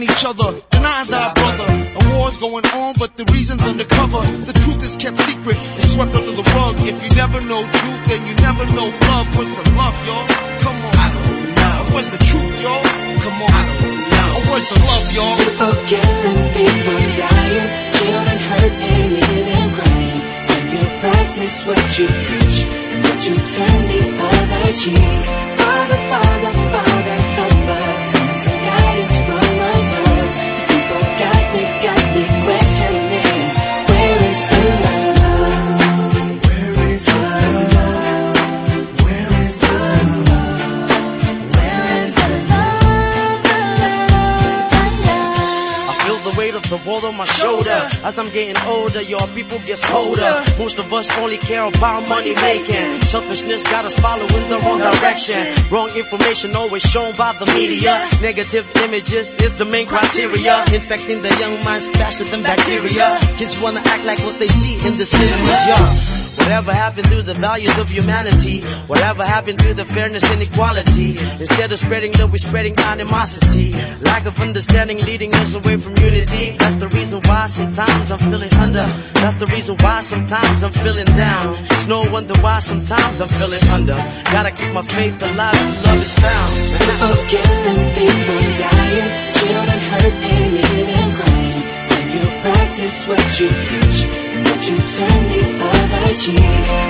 hating each other, denying thy brother. A war's going on, but the reason's undercover. The truth is kept secret, it's swept under the rug. If you never know truth, then you never know love. Where's the love, y'all? Come on. I don't know. Where's the truth, y'all? Come on. I don't know. Where's the love, y'all? People killing, people dying, children hurt and even crying. When you practice what you preach, and what you turn the other cheek. Father, Father, Father, help us. Need some guidance from above. These people got me questioning. Where is the love? Where is the love? Where is the love? Where is the love? I feel the weight of the world on my shoulder. As I'm getting older, your people get colder. Most of us only care about money making. Selfishness got us following the wrong direction. Wrong information always shown by the media. Negative images is the main criteria. Infecting the young minds faster than bacteria. Kids wanna act like what they see in the cinemas, yeah. Whatever happened to the values of humanity? Whatever happened to the fairness and equality? Instead of spreading love, we're spreading animosity. Lack of understanding leading us away from unity. That's the reason why sometimes I'm feeling under. That's the reason why sometimes I'm feeling down. It's no wonder why sometimes I'm feeling under. Gotta keep my faith alive till love is found. People killing, people dying, children hurt and even crying. When you practice what you preach, and what you turn the other cheek.